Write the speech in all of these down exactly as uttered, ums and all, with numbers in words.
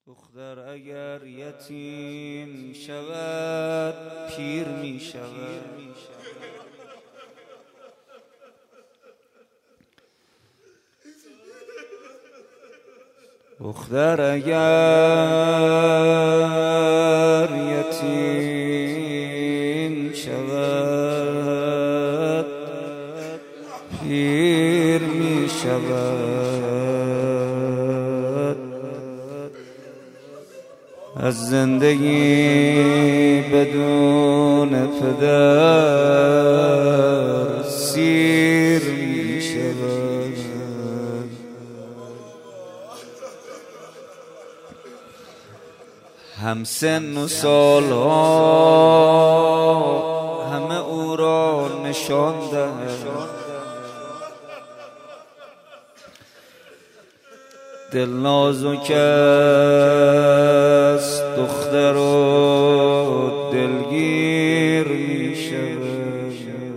دختر اگر یتیم شود پیر می شود. دختر اگر یتیم شود پیر می شود. از زندگی بدون پدر سیر می شود. هم سن و سالها همه او را نشان دهد. دل نازک است دختر و دلگیر می شود.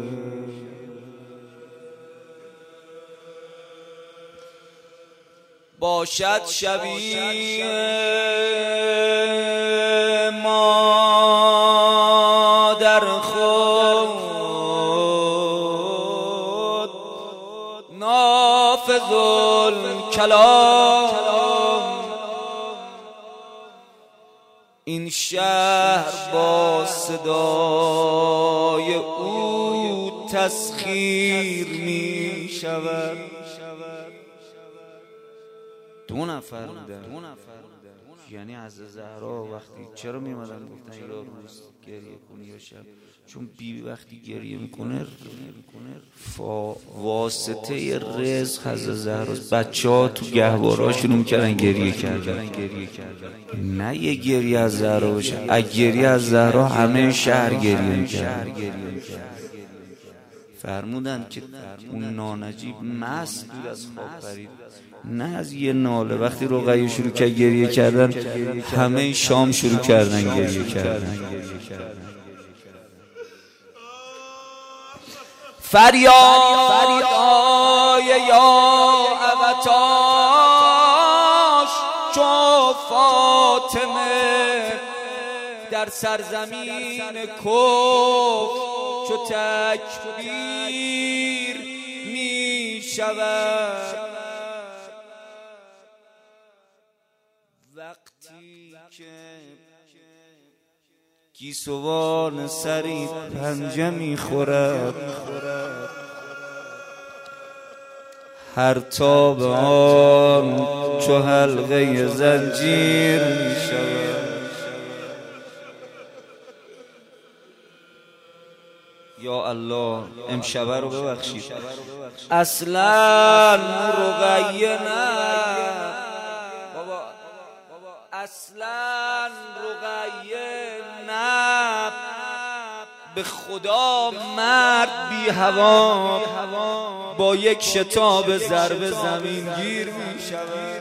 باشد شبیه مادر خود نافذ الکلام. این شهر با صدای او تسخیر می شود. دو نفر بودن، یعنی از زهرا وقتی چرا میمدن گفتن یا روز گریه کنی یا شب، چون بیبی وقتی گریه میکنه واسطه رزق از زهرا. بچه ها تو گهوارها شروع میکردن گریه کردن. نه یه گریه از زهرا باشه، اگه گریه از زهرا همه شهر گریه میکردن. فرمودن که اون نانجیب مست بود از خواب پرید، نه از یه ناله. وقتی رقیه شروع کرد گریه کردن همه شام شروع کردن گریه کردن. فریاد فریاد یا ابتاش چو فاطمه در سرزمین کفر چو تکبیر می شود. وقتی که گیسوان سری پنجه می خورد، هر تاب آن چو حلقه زنجیر می شود. یا الله امشبه رو ببخشید. اصلا رقیه نه بابا، اصلا رقیه نه، به خدا مرد بی هوا با یک شتاب ضربه زمین گیر می شود.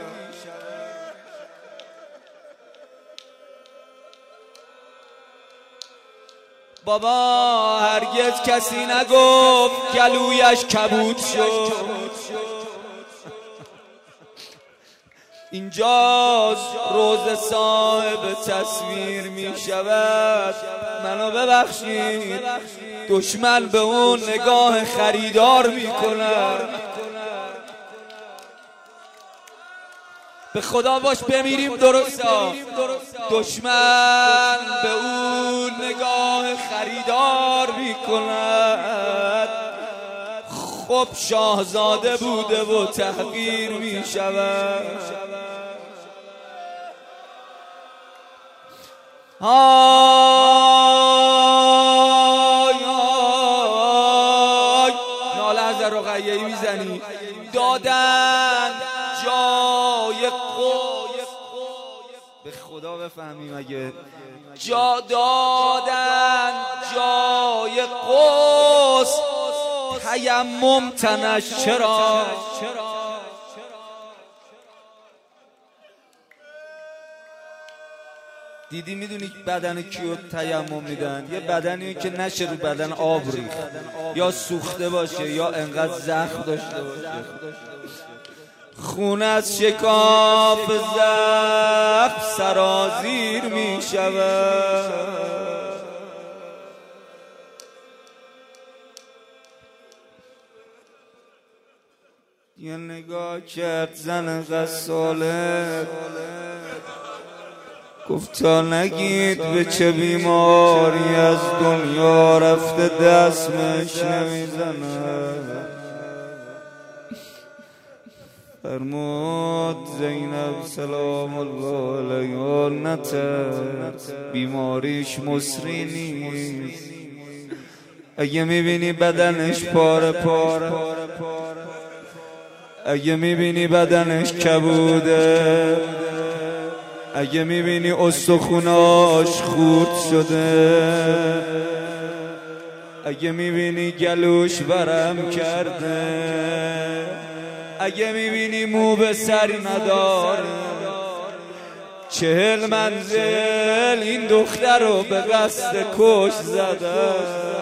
بابا هرگز کسی نگفت گلویش کبود شد. اینجاست روز صاحب تصویر می شود. منو ببخشید، دشمن به اون نگاه خریدار می کند. به خدا باش بمیریم درستا. دشمن به اون نگاه خریدار می کند. خب شاهزاده بوده و تحقیر می شود. آی آی ناله از رقیه‌ای میزنی. دادن جای قوس، به خدا بفهمیم اگه جا دادن جای قوس تیمم تنش چرا؟ دیدی میدونی بدن کیو تیمم میدن؟ یه بدنی که نشه رو بدن آب ریخت، یا سوخته باشه یا انقدر زخم داشته باشه. خون از شکاف زخم سرازیر می شود. یه نگاه کرد زن غساله، گفت تا نگید به چه بیماری از دنیا رفته دستمش نمیزنه. فرمود زینب سلام الله علیها نترس، بیماریش مصری نیست. اگه میبینی بدنش پاره پاره، اگه میبینی بدنش کبوده، اگه میبینی استخوناش خورد شده، اگه میبینی گلوش ورم کرده، اگه میبینی مو به سر نداره، چهل منزل این دختر رو به قصد کش زده.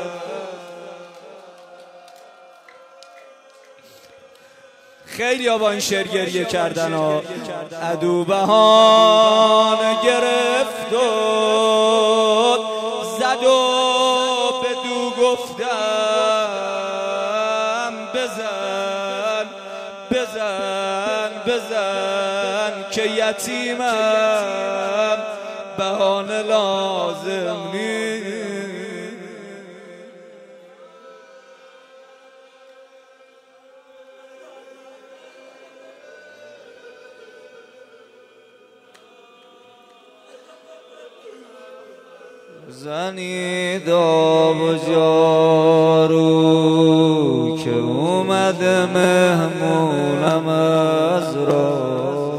خیلی ها با این شعر گریه کردن ها. عدو بهانه گرفت و زد و بدو گفتم بزن بزن بزن که یتیمم، بهانه لازم نیست. زنید آب و جارو که اومده مهمونم از را،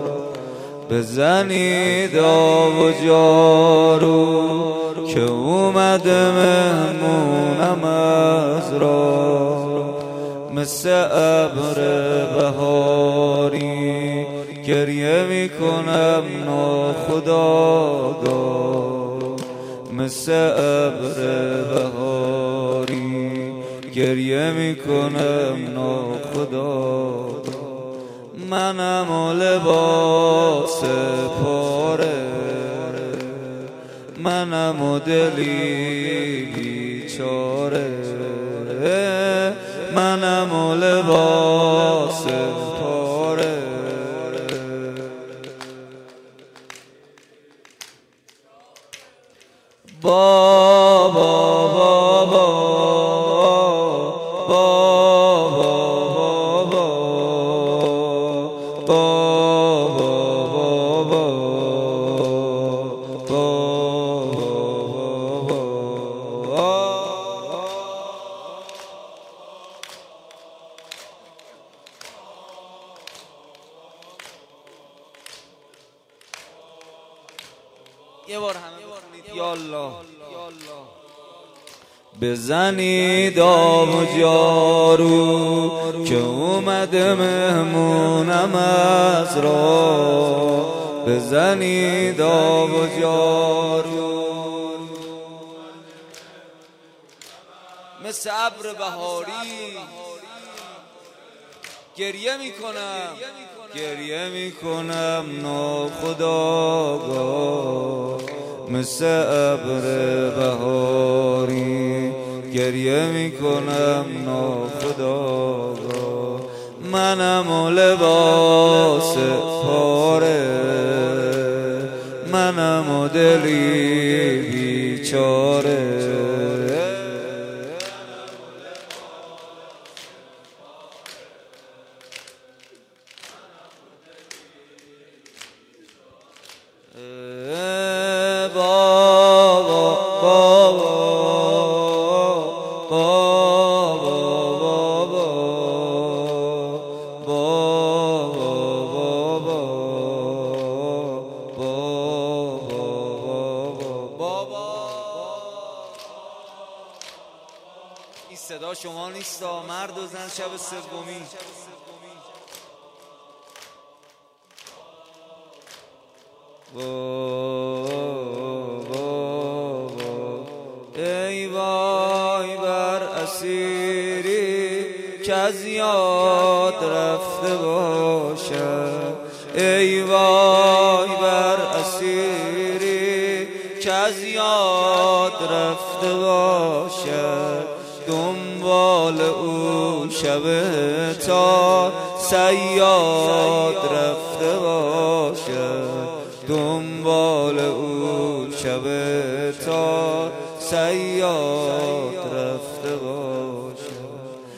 بزنید آب و جارو که اومده مهمونم از را. مثل ابر بهاری گریه میکنم ناخودآگاه، مثل ابر بهاری گریه میکنم ناخودآگاه. منم و لباس پاره، منم و دلی بیچاره، منم و لباس پاره. بابا بابا بابا بابا یه بار همه بخونید یالله. بزنید آب و جارو که اومده مهمونم از را، بزنید آب و جارو. مثل ابر بهاری گریه میکنم، گریه میکنم ناخودآگاه، مثل ابر بهاری گریه میکنم ناخودآگاه. منم و لباس پاره، منم و دلی بیچاره، بابا بابا بابا بابا بابا. این صدا شما نیست، مرد و زن شب سومی. ای وای بر اسیری که از یاد رفته باشد، ای وای بر اسیری رفته باشد دنبال او شب تا صیاد رفته باشد دنبال او شب تا صیاد رفته باشد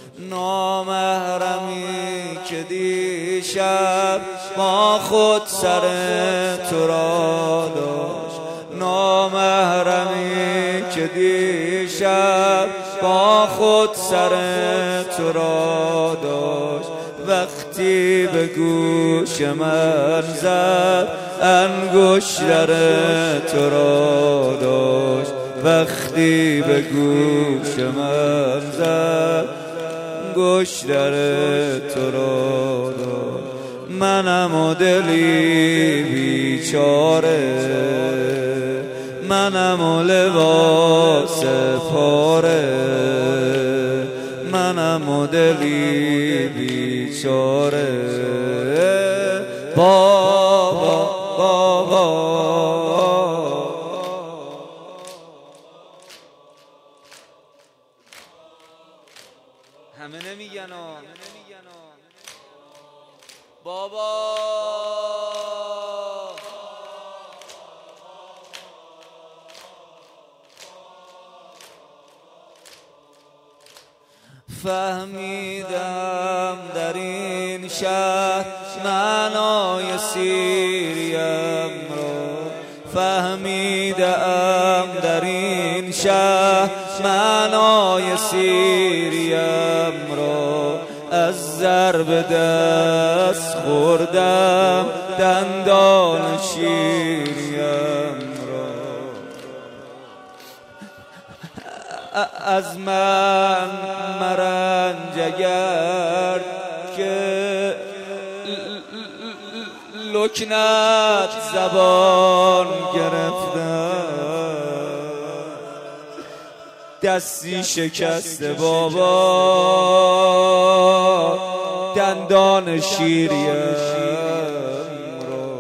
نامحرمی که دیشب ما خود سر تو را داشت نامحرمی که دیشب با خود سر تو را داشت وقتی به گوش من زد انگشتر تو را داشت وقتی به گوش من زد انگشتر تو را داشت منم و دلی بیچاره منم و لباس پاره منم و دلی بیچاره بابا بابا همه نمیگن بابا فهمیدم در این شهر معنای سیریم را فهمیدم در این شهر معنای سیریم را از ضرب دست خوردم دندان شیریم را از من مرنج اگر که لکنت زبان گرفتم دستی شکسته بابا دندان شیریم را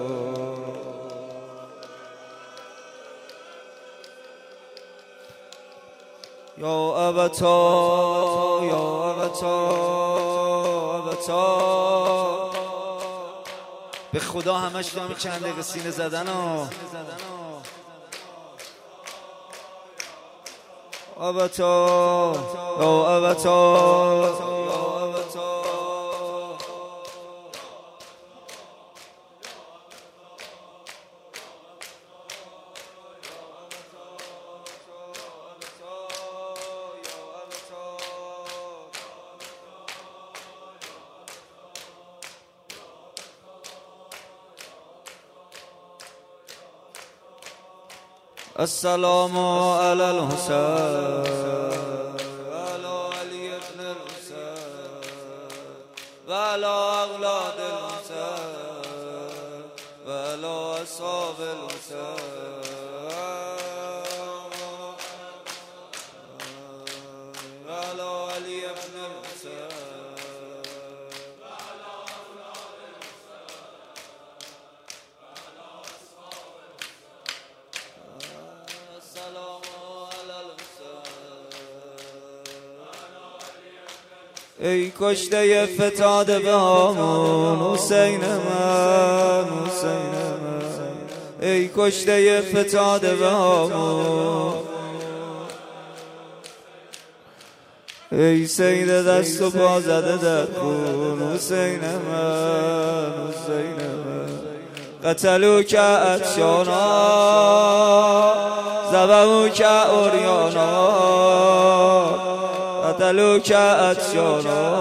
یا ابتا یا ابتا ابتا به خدا همش دارم چند دقیقه سینه زدن ها ابتا یا ابتا یا ابتا السلام علی الحسین وعلی علی ابن الحسین وعلی اولاد الحسین وعلی اصحاب الحسین وعلی علی ابن الحسین ای کشته فتاده به هامون حسین من حسین من ای کشته فتاده به هامون ای سید دست و پا زده در خون حسین من حسین من قتلو که عطشانا زبهو که اوریانا قتلو که عطشانا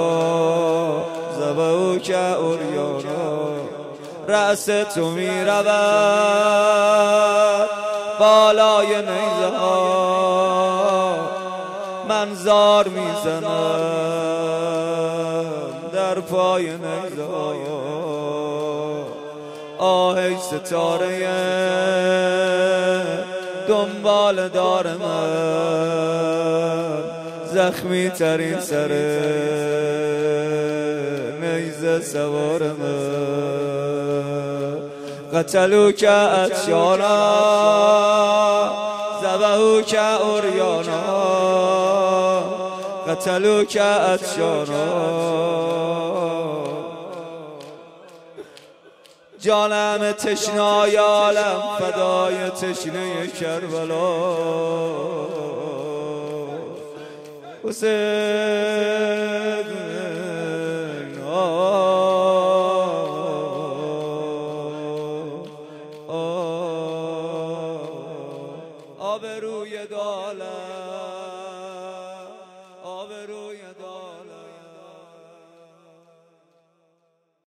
زبهو که اوریانا رأس تو می رود بالای نیزه ها من زار می زنم در پای نیزه ها آهی ستاره دنبال دار من زخمی ترین سر نیزه سوار من قتلو که عطشانا ذبحوک عریانا قتلوک عطشانا جانم تشنای عالم فدای تشنه کربلا حسین آبروی